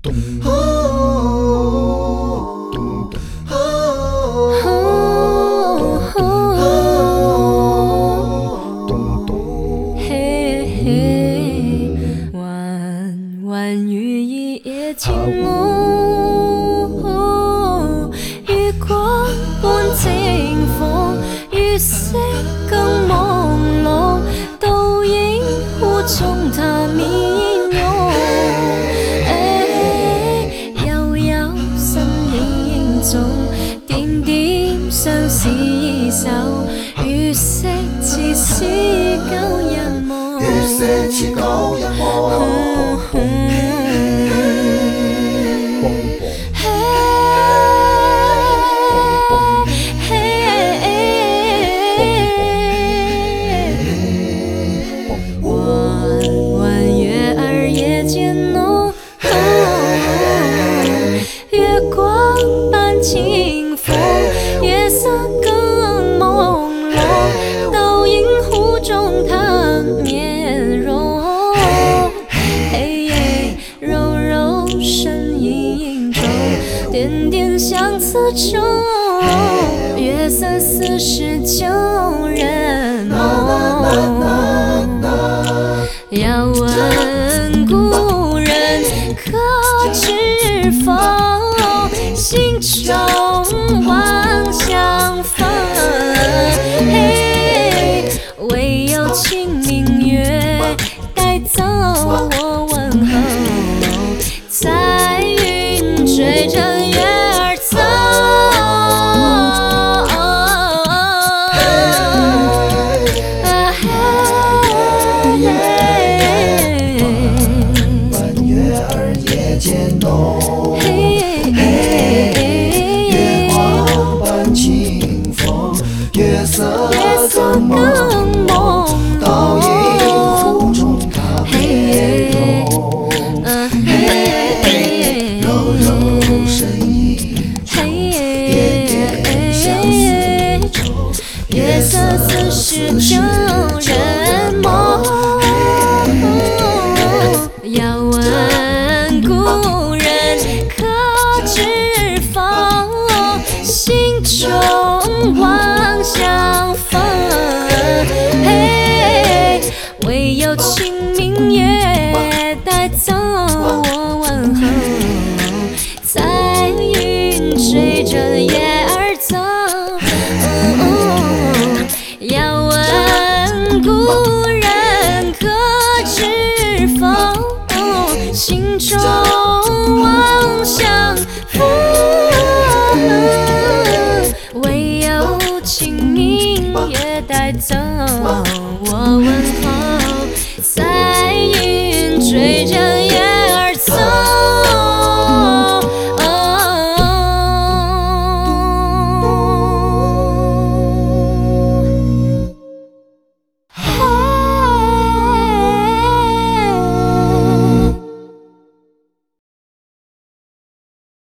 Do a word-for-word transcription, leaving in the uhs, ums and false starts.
弯弯雨一夜晴幕，月光般清風，月色更朦朧，倒影湖中它面容。悠悠身影中，點點相思依手，月色似是舊日夢。月色似舊日夢。月光般清风，夜色更朦朧，倒映湖中她面容。黑夜柔柔身影中，点点相思中，月色似是旧人梦。要问故人可知否？心中望相逢，嘿，唯有清明月带走我问候，彩云追着月儿走。 弯月儿夜渐浓。月色更朦胧，倒映湖中她面容。柔柔身影中，点点相思愁。月色似是旧人梦。 要问故人可知否？心中望相逢，嘿，唯有清明月带走我问候，彩云追着月儿走。要问故人可知否？心中望相逢。唯有清明月带走我问候，彩云追着